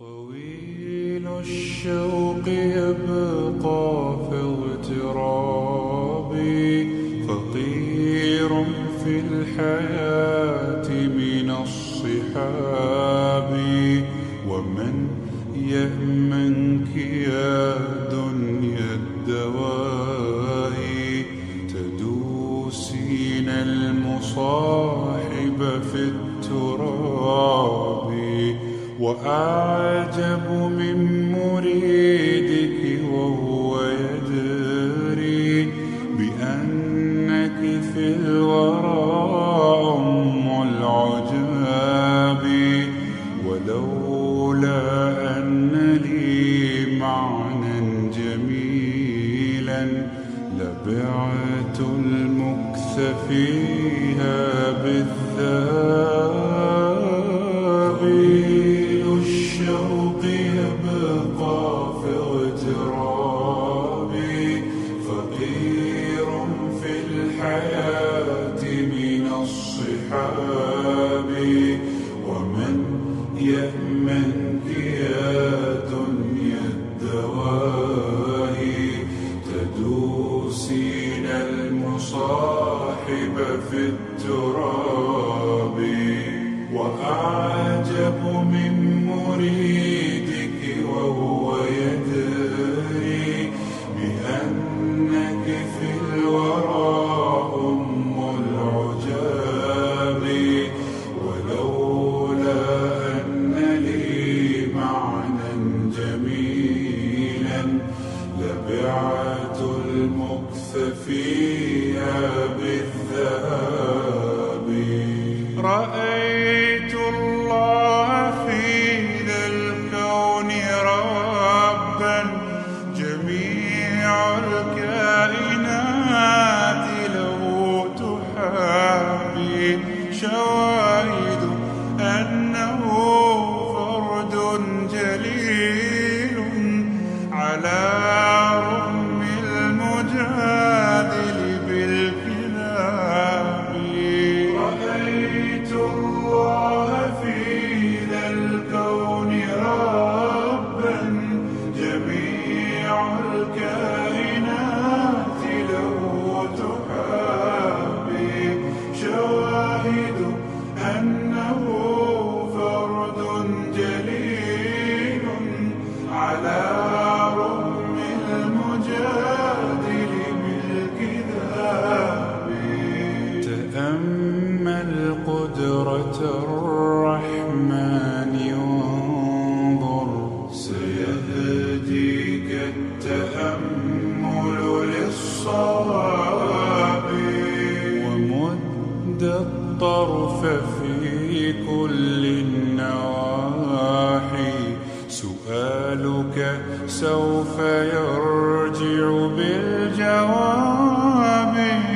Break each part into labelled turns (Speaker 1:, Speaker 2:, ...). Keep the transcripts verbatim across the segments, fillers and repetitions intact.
Speaker 1: طويل الشوق يبقى في اغترابي، فقير في الحياة من الصحاب. ومن يأمنك يا دنيا الدواهي، تدوسين المصاحب في التراب. وأعجب من مريدك وهو يدري بأنك في الورى أم العجاب. ولولا أن لي معنى جميلا لبعت المكث فيها بالذهب. الشوق يبقى في اغترابي، فقير في الحياة من الصحاب. ومن يأمنك يا دنيا الدواهي، تدوسين المصاحب في التراب. وأعجب من مريدك وهو يدري بأنك في الورى أم العجاب. ولولا أن لي معنى جميلا لبعت المكث فيها بالذهب. رأيت الله في ذا الكون ربا، جميع الكائنات له تحابي. شواهد أنه فرد جليل على رغم المجادل بالكلاب. رأيت الله في ذا الكون ربا، جميع الكائنات له تحابي. شواهد أنه فرد جليل على رغم المجادل بالكذاب. تأمل قدرة الرحمن وانظر، سيهديك التأمل للصواب. ومد الطرف في كل النواحي، سؤالك سوف يرجع بالجواب.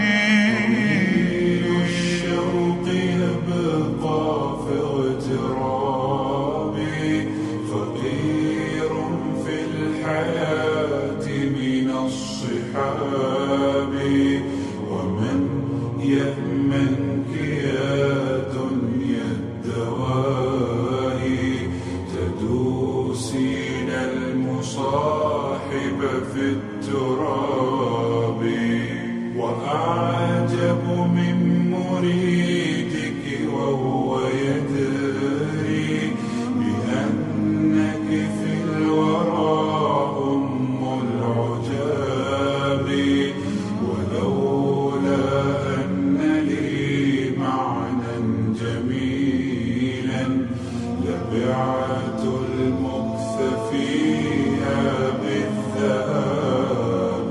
Speaker 1: الشوق يبقى في اغترابي، فقير في الحياة من الصحاب. ومن يأمنك يا دنيا الدواهي، تدوسين المصاحب في التراب. وأعجب من مريدك وهو يدري بأنك في الورى أم العجاب. ولولا أن لي معنى جميلا لبعت المكث فيها بالذهب.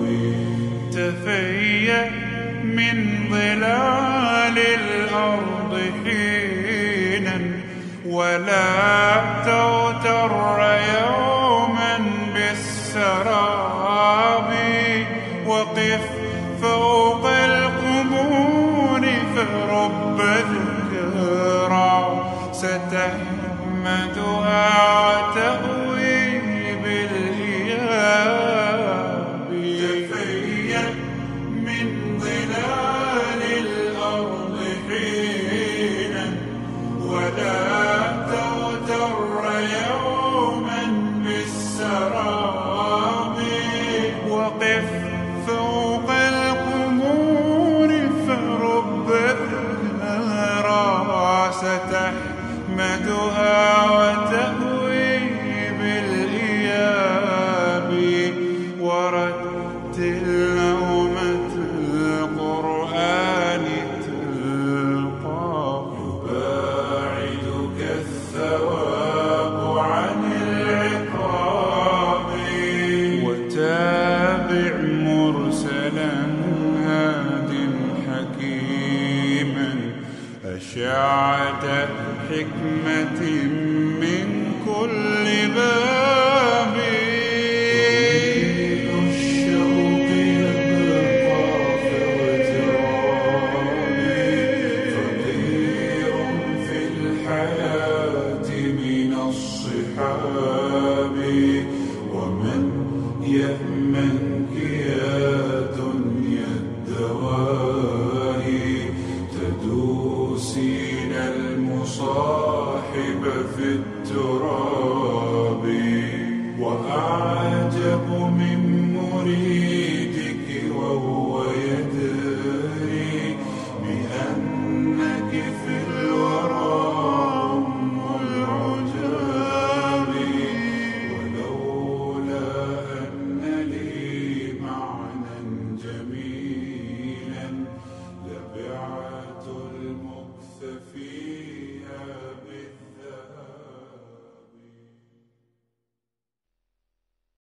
Speaker 1: تفيأ من ظلال الأرض حينا، ولا تغتر يوما بالسراب. وقف فوق القبور فرب ذكرى ستحمدها وتأوي بالإياب. تفيأ من ظلال الأرض حينا، ولا تغتر يوما سعة حكمة من كل باب. طويل الشوق يبقى في اغترابي، فقير في الحياة من الصحاب. ومن يأمنك يا دنيا الدواهي، تدوسين المصاحب في التراب. وأعجب من مريد